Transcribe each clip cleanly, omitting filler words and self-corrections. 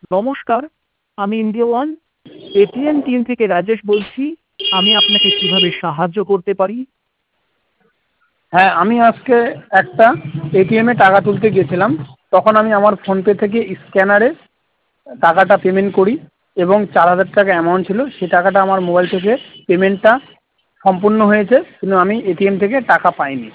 নমস্কার, আমি India one ATM team থেকে রাজেশ বলছি। আমি আপনাকে কিভাবে সাহায্য করতে পারি? হ্যাঁ, আমি আজকে একটা এটিএমে টাকা তুলতে গিয়েছিলাম। তখন আমি আমার ফোনপে থেকে স্ক্যানারে টাকাটা পেমেন্ট করি এবং 4,000 টাকা অ্যামাউন্ট ছিল। সেই টাকাটা আমার মোবাইল থেকে পেমেন্টটা সম্পূর্ণ হয়েছে, কিন্তু আমি এটিএম থেকে টাকা পাইনি।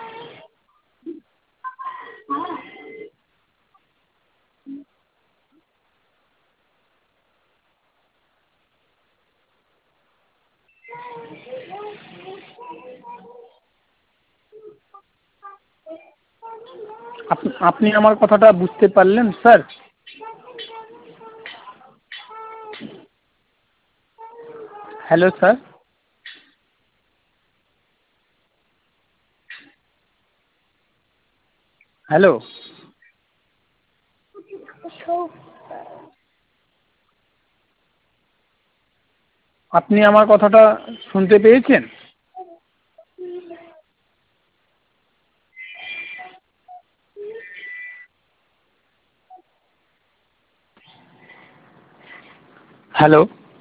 আপনি আমার কথাটা বুঝতে পারলেন স্যার? Hello sir. হ্যালো। আপনি আমার কথাটা শুনতে পেয়েছেন? হ্যালো।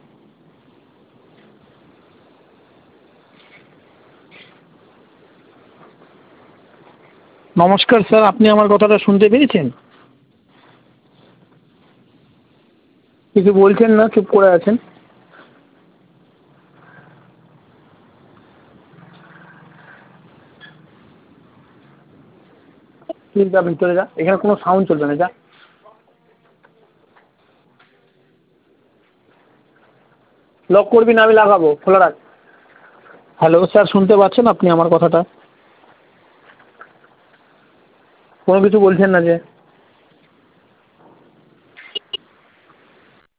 নমস্কার স্যার, আপনি আমার কথাটা শুনতে পেয়েছেন? কিছু বলছেন না, চুপ করে আছেন। তুই যা ভিতরে যা, এখানে কোনো সাউন্ড চলবে না, যা। লক করবি না, আমি লাগাবো, খোলা রাখ। হ্যালো স্যার, শুনতে পাচ্ছেন আপনি আমার কথাটা? কোনো কিছু বলছেন না যে?